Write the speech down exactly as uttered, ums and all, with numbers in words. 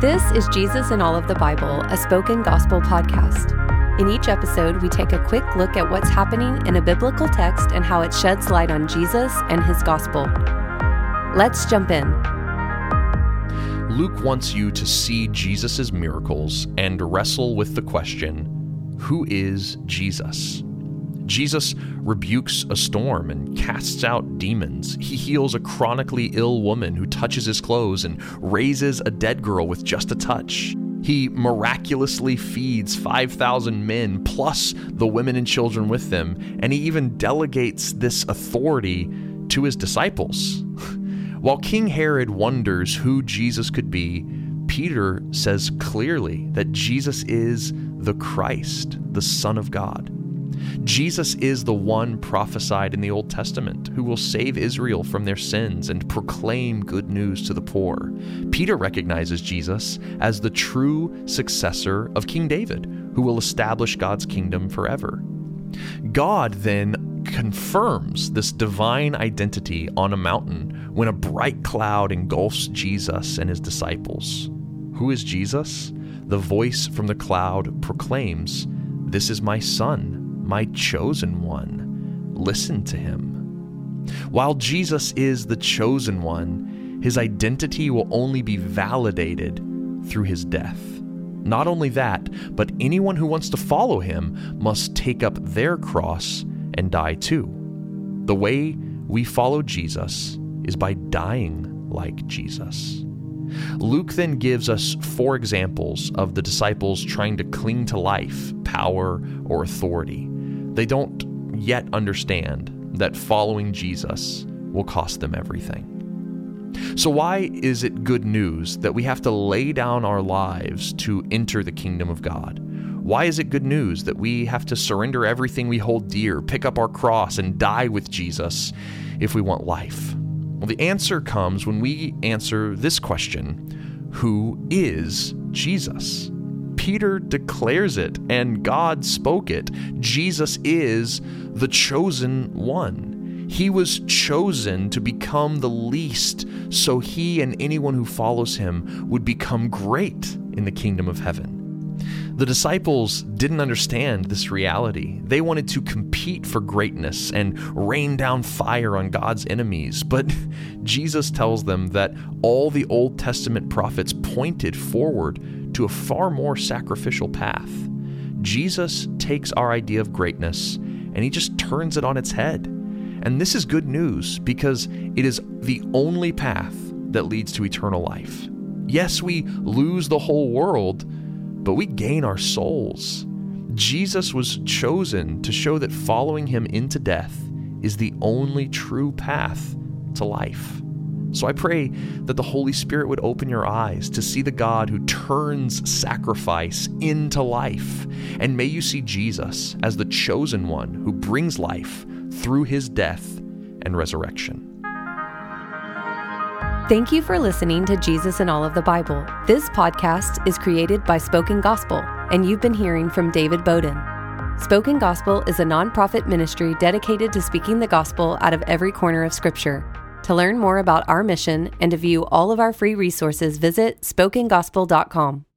This is Jesus in All of the Bible, a spoken gospel podcast. In each episode, we take a quick look at what's happening in a biblical text and how it sheds light on Jesus and his gospel. Let's jump in. Luke wants you to see Jesus' miracles and wrestle with the question, who is Jesus? Jesus rebukes a storm and casts out demons. He heals a chronically ill woman who touches his clothes and raises a dead girl with just a touch. He miraculously feeds five thousand men plus the women and children with them, and he even delegates this authority to his disciples. While King Herod wonders who Jesus could be, Peter says clearly that Jesus is the Christ, the Son of God. Jesus is the one prophesied in the Old Testament who will save Israel from their sins and proclaim good news to the poor. Peter recognizes Jesus as the true successor of King David, who will establish God's kingdom forever. God then confirms this divine identity on a mountain when a bright cloud engulfs Jesus and his disciples. Who is Jesus? The voice from the cloud proclaims, "This is my Son, my chosen one. Listen to him." While Jesus is the chosen one, his identity will only be validated through his death. Not only that, but anyone who wants to follow him must take up their cross and die too. The way we follow Jesus is by dying like Jesus. Luke then gives us four examples of the disciples trying to cling to life, power, or authority. They don't yet understand that following Jesus will cost them everything. So why is it good news that we have to lay down our lives to enter the kingdom of God? Why is it good news that we have to surrender everything we hold dear, pick up our cross, and die with Jesus if we want life? Well, the answer comes when we answer this question: who is Jesus? Peter declares it, and God spoke it. Jesus is the chosen one. He was chosen to become the least, so he and anyone who follows him would become great in the kingdom of heaven. The disciples didn't understand this reality. They wanted to compete for greatness and rain down fire on God's enemies. But Jesus tells them that all the Old Testament prophets pointed forward to a far more sacrificial path. Jesus takes our idea of greatness and he just turns it on its head. And this is good news because it is the only path that leads to eternal life. Yes, we lose the whole world, but we gain our souls. Jesus was chosen to show that following him into death is the only true path to life. So I pray that the Holy Spirit would open your eyes to see the God who turns sacrifice into life. And may you see Jesus as the chosen one who brings life through his death and resurrection. Thank you for listening to Jesus in All of the Bible. This podcast is created by Spoken Gospel, and you've been hearing from David Bowden. Spoken Gospel is a nonprofit ministry dedicated to speaking the gospel out of every corner of Scripture. To learn more about our mission and to view all of our free resources, visit spoken gospel dot com.